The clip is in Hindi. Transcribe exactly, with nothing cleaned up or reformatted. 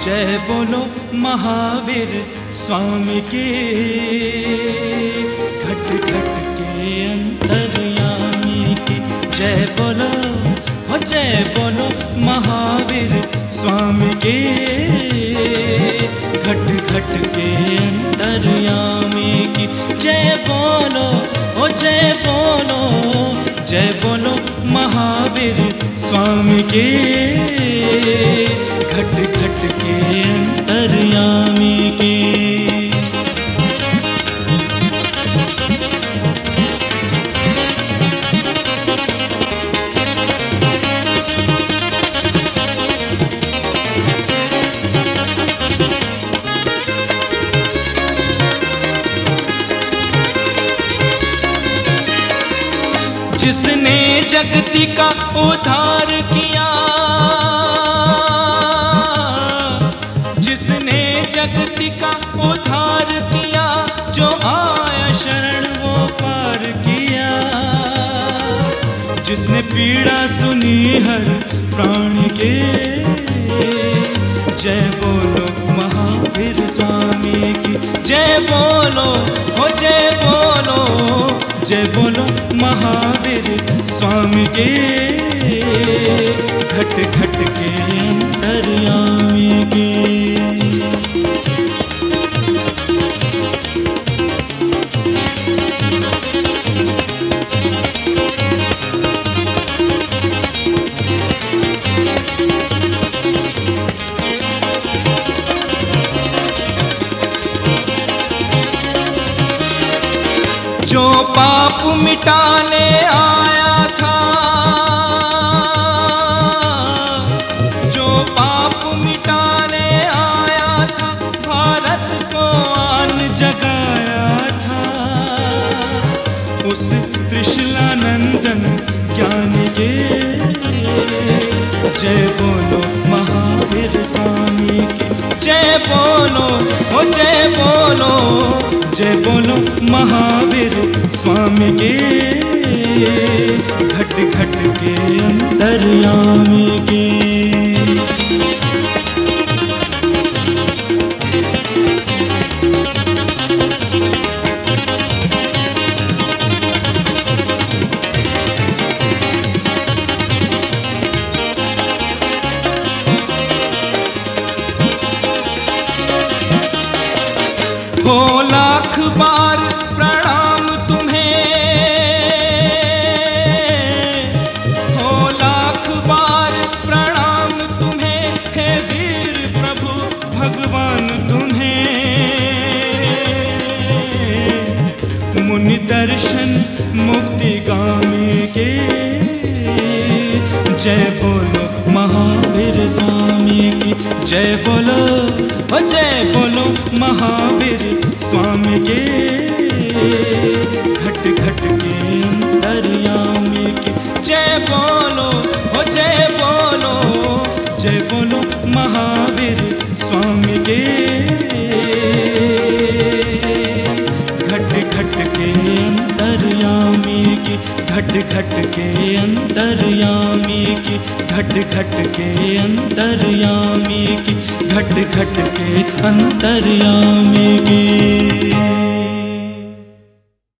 जय बोलो महावीर स्वामी के, घट घट के अंतर्यामी की। जय बोलो हो जय बोलो महावीर स्वामी के, घट घट के अंतर्यामी की। जय बोलो हो जय बोलो जय बोलो महावीर स्वामी के, घट घट के अंतर्यामी की। जिसने जगती का उद्धार किया, जिसने जगती का उद्धार किया, जो आया शरण वो पार किया। जिसने पीड़ा सुनी हर प्राणी के, जय बोलो महावीर स्वामी की। जय बोलो हो जय बोलो जय बोलो महावीर स्वामी के, घट घट के अंतर्यामी के। जो पाप मिटाने आया था, जो पाप मिटाने आया था, भारत को आन जगाया था। उस त्रिशूलानंदन ज्ञान के, जय बोलो महावीर स्वामी की। जय बोलो हो जय बोलो जय बोलो महावीर स्वामी के, घट घट के अंतर्यामी के। हो लाख बार प्रणाम तुम्हें, हो लाख बार प्रणाम तुम्हें, हे वीर प्रभु भगवान तुम्हें। मुनि दर्शन मुक्ति गामी के, जय बोलो महावीर स्वामी की। जय बोलो हो जय बोलो महावीर स्वामी के, घट घट के अंतर्यामी की। जय बोलो हो जय बोलो जय बोलो महावीर स्वामी के, घट घट के अंतर्यामी की। घट घट के अंतर्यामी की। घट घट के अंतर्यामी की। घट घट के अंतर्यामी।